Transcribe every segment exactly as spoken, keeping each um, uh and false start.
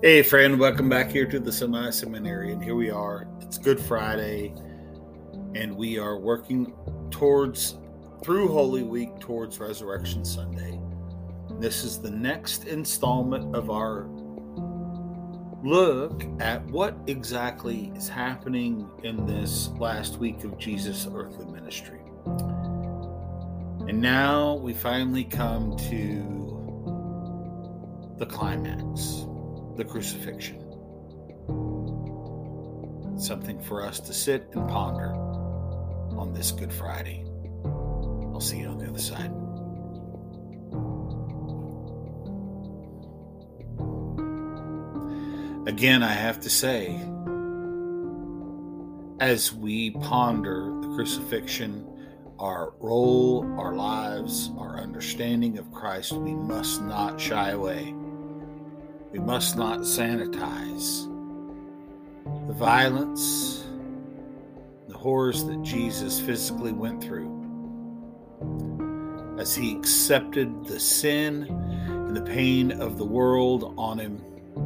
Hey friend, welcome back here to the Semi-Seminary, and here we are. It's Good Friday, and we are working towards, through Holy Week, towards Resurrection Sunday. This is the next installment of our look at what exactly is happening in this last week of Jesus' earthly ministry. And now we finally come to the climax. The crucifixion. Something for us to sit and ponder on this Good Friday. I'll see you on the other side. Again, I have to say, as we ponder the crucifixion, our role, our lives, our understanding of Christ, we must not shy away. We must not sanitize the violence, the horrors that Jesus physically went through as he accepted the sin and the pain of the world on him,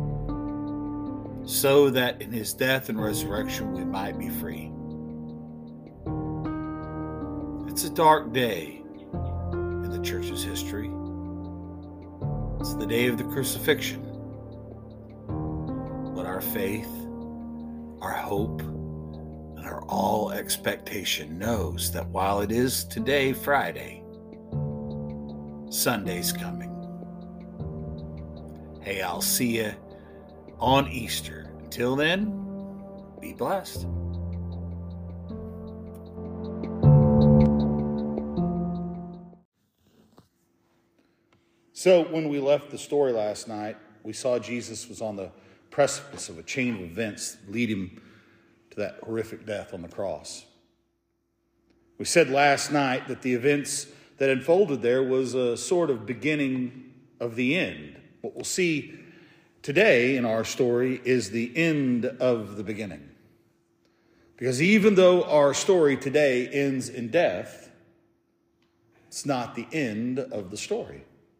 so that in his death and resurrection we might be free. It's a dark day in the church's history. It's the day of the crucifixion. But our faith, our hope, and our all expectation knows that while it is today Friday, Sunday's coming. Hey, I'll see you on Easter. Until then, be blessed. So when we left the story last night, we saw Jesus was on the precipice of a chain of events that lead him to that horrific death on the cross. We said last night that the events that unfolded there was a sort of beginning of the end. What we'll see today in our story is the end of the beginning. Because even though our story today ends in death, it's not the end of the story.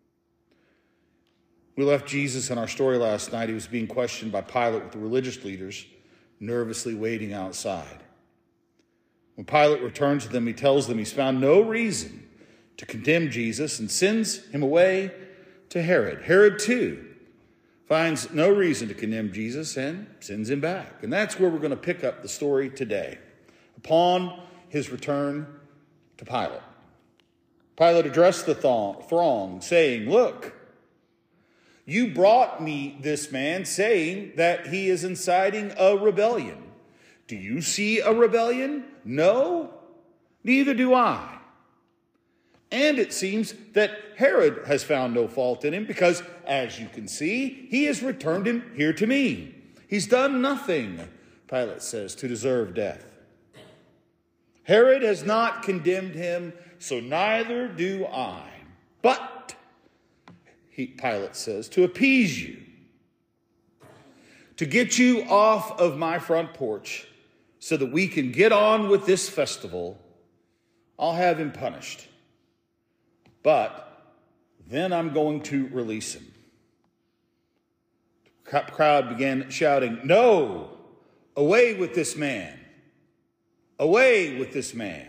We left Jesus in our story last night. He was being questioned by Pilate with the religious leaders, nervously waiting outside. When Pilate returns to them, he tells them he's found no reason to condemn Jesus and sends him away to Herod. Herod, too, finds no reason to condemn Jesus and sends him back. And that's where we're going to pick up the story today. Upon his return to Pilate, Pilate addressed the throng, saying, "Look, you brought me this man, saying that he is inciting a rebellion. Do you see a rebellion? No, neither do I. And it seems that Herod has found no fault in him, because, as you can see, he has returned him here to me. He's done nothing," Pilate says, "to deserve death. Herod has not condemned him, so neither do I. But," He, Pilate says, "to appease you, to get you off of my front porch so that we can get on with this festival, I'll have him punished. But then I'm going to release him." The crowd began shouting, "No, away with this man, away with this man."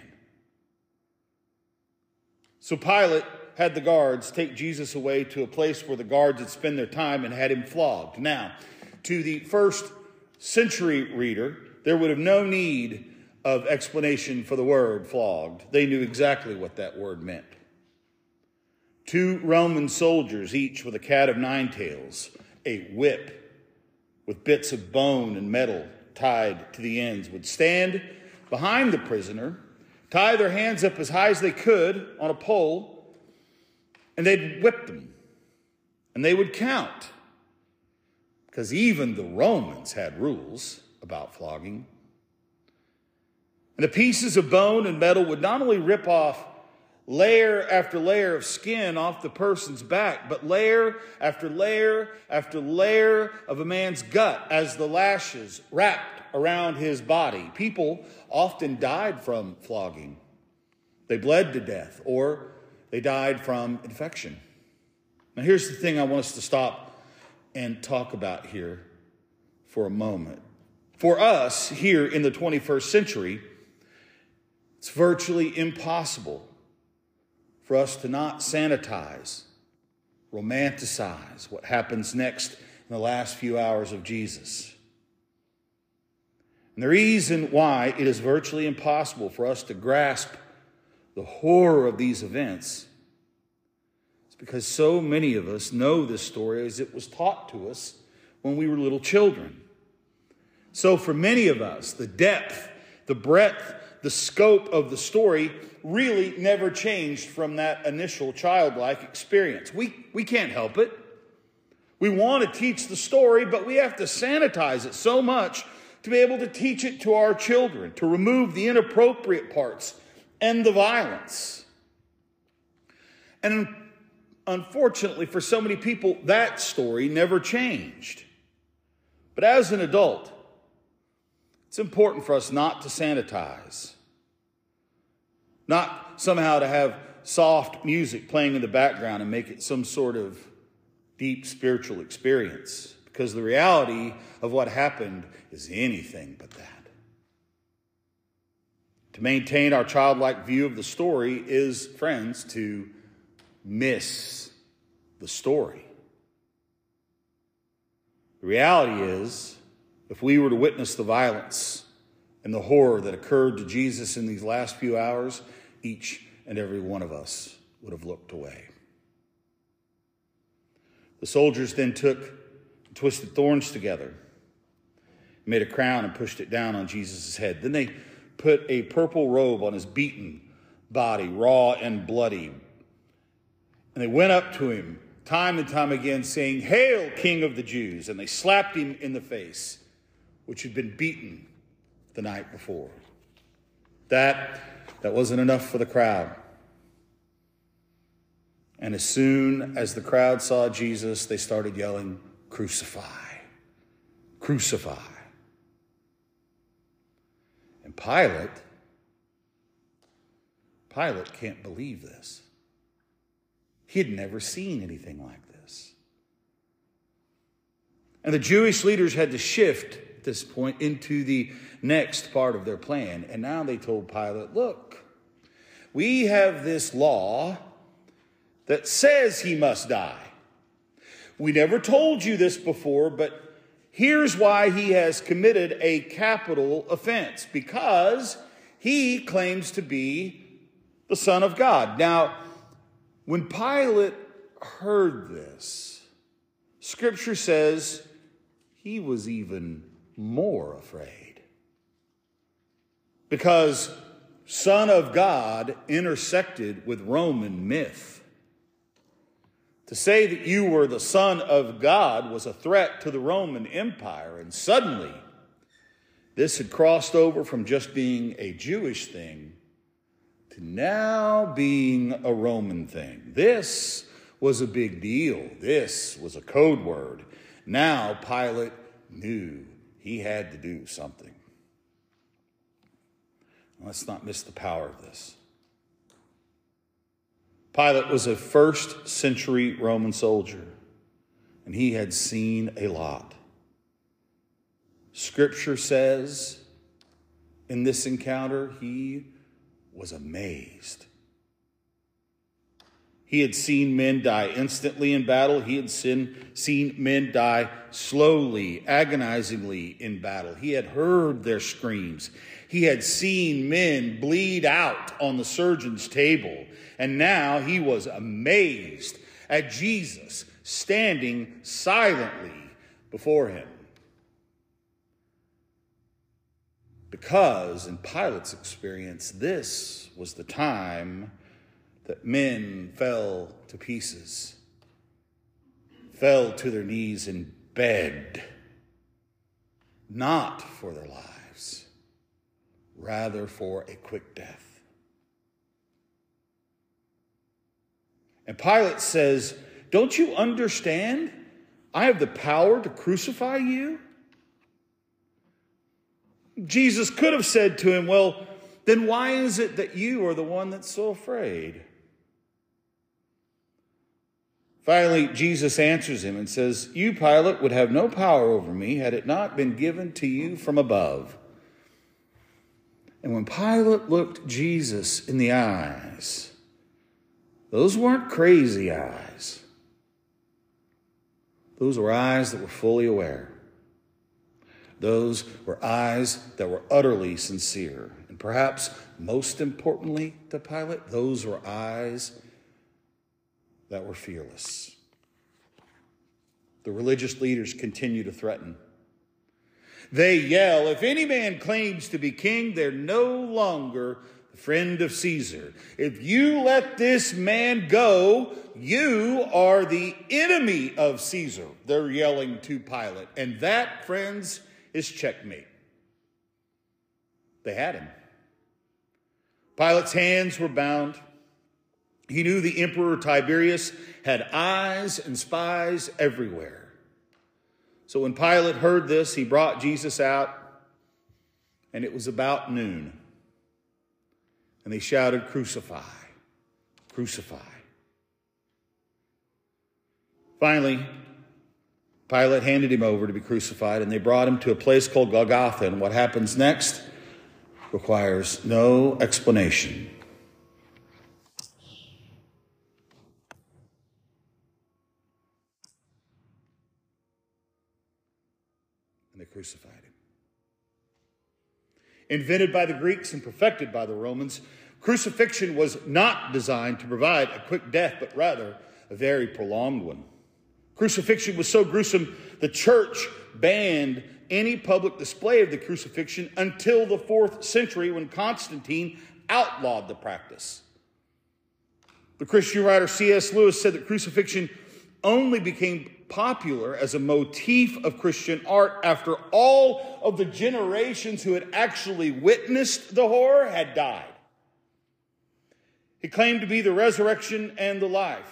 So Pilate had the guards take Jesus away to a place where the guards had spent their time and had him flogged. Now, to the first century reader, there would have no need of explanation for the word flogged. They knew exactly what that word meant. Two Roman soldiers, each with a cat of nine tails, a whip with bits of bone and metal tied to the ends, would stand behind the prisoner, tie their hands up as high as they could on a pole, and they'd whip them, and they would count, because even the Romans had rules about flogging. And the pieces of bone and metal would not only rip off layer after layer of skin off the person's back, but layer after layer after layer of a man's gut as the lashes wrapped around his body. People often died from flogging. They bled to death, or they died from infection. Now here's the thing I want us to stop and talk about here for a moment. For us here in the twenty-first century, it's virtually impossible for us to not sanitize, romanticize what happens next in the last few hours of Jesus. And the reason why it is virtually impossible for us to grasp the horror of these events is because so many of us know this story as it was taught to us when we were little children. So for many of us, the depth, the breadth, the scope of the story really never changed from that initial childlike experience. We, we can't help it. We want to teach the story, but we have to sanitize it so much to be able to teach it to our children, to remove the inappropriate parts and the violence. And unfortunately, for so many people, that story never changed. But as an adult, it's important for us not to sanitize, not somehow to have soft music playing in the background and make it some sort of deep spiritual experience, because the reality of what happened is anything but that. To maintain our childlike view of the story is, friends, to miss the story. The reality is, if we were to witness the violence and the horror that occurred to Jesus in these last few hours, each and every one of us would have looked away. The soldiers then took twisted thorns together, made a crown and pushed it down on Jesus' head. Then they put a purple robe on his beaten body, raw and bloody. And they went up to him time and time again saying, "Hail, King of the Jews!" And they slapped him in the face, which had been beaten the night before. That, that wasn't enough for the crowd. And as soon as the crowd saw Jesus, they started yelling, "Crucify! Crucify!" And Pilate, Pilate can't believe this. He had never seen anything like this. And the Jewish leaders had to shift at this point into the next part of their plan. And now they told Pilate, "Look, we have this law that says he must die. We never told you this before, but here's why he has committed a capital offense, because he claims to be the Son of God." Now, when Pilate heard this, Scripture says he was even more afraid, because Son of God intersected with Roman myth. To say that you were the Son of God was a threat to the Roman Empire, and suddenly this had crossed over from just being a Jewish thing to now being a Roman thing. This was a big deal. This was a code word. Now Pilate knew he had to do something. Let's not miss the power of this. Pilate was a first century Roman soldier, and he had seen a lot. Scripture says in this encounter, he was amazed. He had seen men die instantly in battle. He had seen, seen men die slowly, agonizingly in battle. He had heard their screams. He had seen men bleed out on the surgeon's table. And now he was amazed at Jesus standing silently before him. Because in Pilate's experience, this was the time that men fell to pieces, fell to their knees and begged, not for their lives, rather for a quick death. And Pilate says, "Don't you understand? I have the power to crucify you." Jesus could have said to him, "Well, then why is it that you are the one that's so afraid?" Finally, Jesus answers him and says, "You, Pilate, would have no power over me had it not been given to you from above." And when Pilate looked Jesus in the eyes, those weren't crazy eyes. Those were eyes that were fully aware. Those were eyes that were utterly sincere. And perhaps most importantly to Pilate, those were eyes that were fearless. The religious leaders continue to threaten. They yell, "If any man claims to be king, they're no longer the friend of Caesar. If you let this man go, you are the enemy of Caesar." They're yelling to Pilate. And that, friends, is checkmate. They had him. Pilate's hands were bound. He knew the Emperor Tiberius had eyes and spies everywhere. So when Pilate heard this, he brought Jesus out, and it was about noon. And they shouted, "Crucify, crucify." Finally, Pilate handed him over to be crucified, and they brought him to a place called Golgotha. And what happens next requires no explanation. And they crucified him. Invented by the Greeks and perfected by the Romans, crucifixion was not designed to provide a quick death, but rather a very prolonged one. Crucifixion was so gruesome, the church banned any public display of the crucifixion until the fourth century when Constantine outlawed the practice. The Christian writer C S Lewis said that crucifixion only became popular as a motif of Christian art after all of the generations who had actually witnessed the horror had died. He claimed to be the resurrection and the life.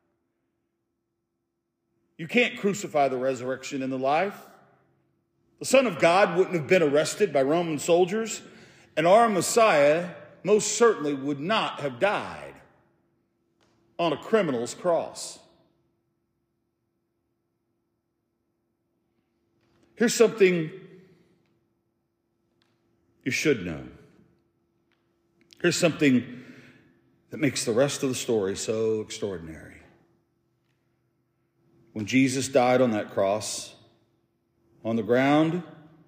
You can't crucify the resurrection and the life. The Son of God wouldn't have been arrested by Roman soldiers, and our Messiah most certainly would not have died on a criminal's cross. Here's something you should know. Here's something that makes the rest of the story so extraordinary. When Jesus died on that cross, on the ground,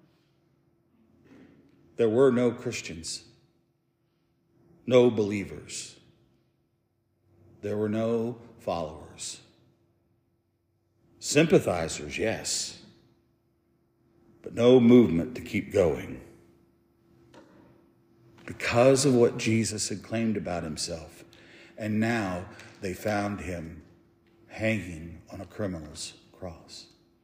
there were no Christians, no believers. There were no followers. Sympathizers, yes, but no movement to keep going. Because of what Jesus had claimed about himself. And now they found him hanging on a criminal's cross.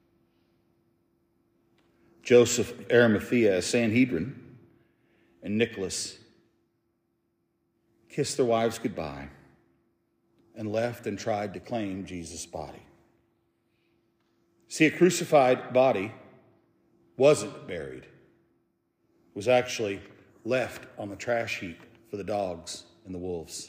Joseph Arimathea, a Sanhedrin, and Nicholas kissed their wives goodbye and left and tried to claim Jesus' body. See, a crucified body wasn't buried. It was actually left on the trash heap for the dogs and the wolves.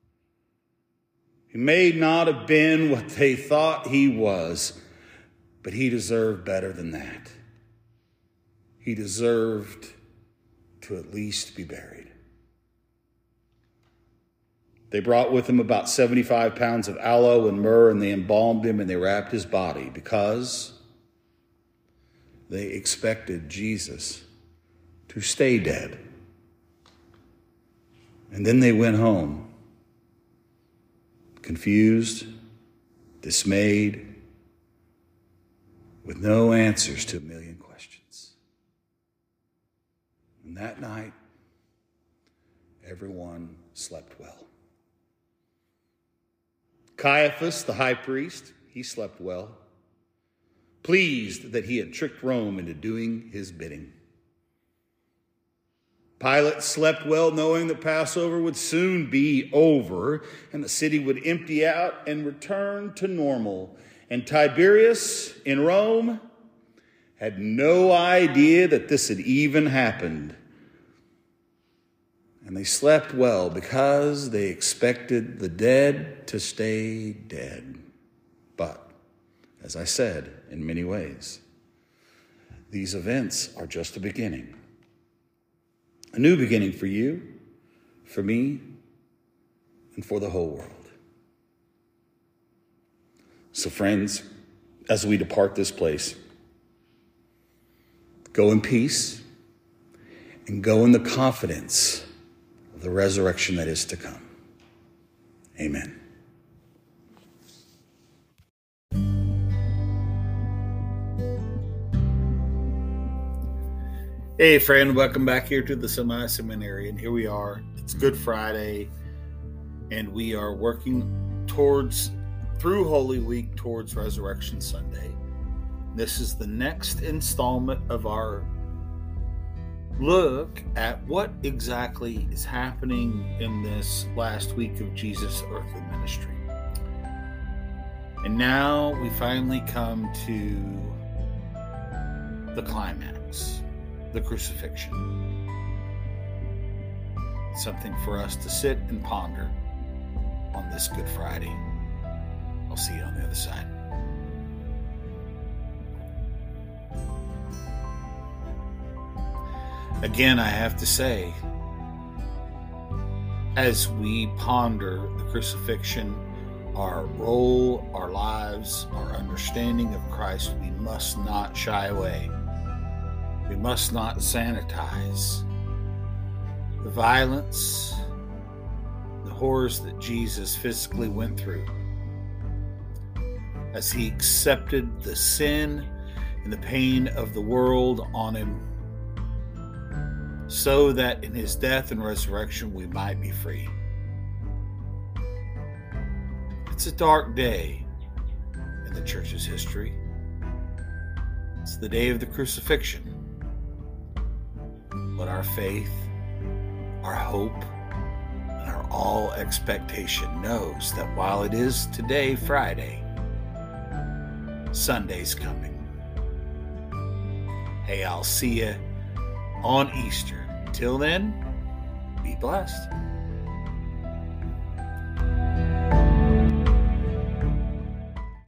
He may not have been what they thought he was, but he deserved better than that. He deserved to at least be buried. They brought with them about seventy-five pounds of aloe and myrrh, and they embalmed him and they wrapped his body because they expected Jesus to stay dead. And then they went home, confused, dismayed, with no answers to a million questions. And that night, everyone slept well. Caiaphas, the high priest, he slept well, pleased that he had tricked Rome into doing his bidding. Pilate slept well, knowing that Passover would soon be over and the city would empty out and return to normal. And Tiberius in Rome had no idea that this had even happened. And they slept well because they expected the dead to stay dead. But, as I said, in many ways, these events are just a beginning. A new beginning for you, for me, and for the whole world. So friends, as we depart this place, go in peace and go in the confidence of the resurrection that is to come. Amen. Hey friend, welcome back here to the Semi-Seminary, and here we are. It's Good Friday, and we are working towards, through Holy Week, towards Resurrection Sunday. This is the next installment of our look at what exactly is happening in this last week of Jesus' earthly ministry. And now we finally come to the climax. The crucifixion. Something for us to sit and ponder on this Good Friday. I'll see you on the other side. Again, I have to say, as we ponder the crucifixion, our role, our lives, our understanding of Christ, we must not shy away. We must not sanitize the violence, the horrors that Jesus physically went through as he accepted the sin and the pain of the world on him, so that in his death and resurrection we might be free. It's a dark day in the church's history. It's the day of the crucifixion. But our faith, our hope, and our all expectation knows that while it is today Friday, Sunday's coming. Hey, I'll see you on Easter. Till then, be blessed.